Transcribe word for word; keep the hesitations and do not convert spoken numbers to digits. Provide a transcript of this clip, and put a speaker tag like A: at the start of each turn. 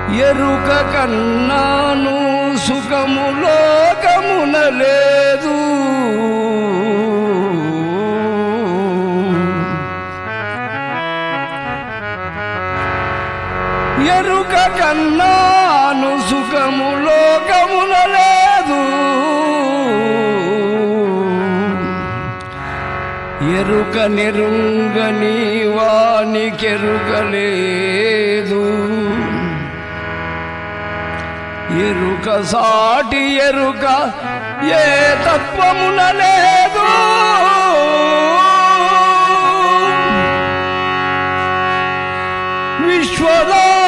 A: ఎరుక కన్నాను సుఖము లోకమున లేదు. ఎరుక కన్నాను సుఖము లోకమున లేదు. ఎరుక నెరుంగని వానికెరుకలేదు. ఎరుక సాటి ఎరుక ఏ తత్వమున లేదు. విశ్వదా